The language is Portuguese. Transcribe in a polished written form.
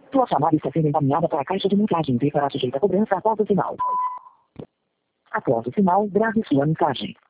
Tua chamada está sendo encaminhada para a caixa de mensagens e será sujeita a cobrança após o sinal. Após o sinal, grave sua mensagem.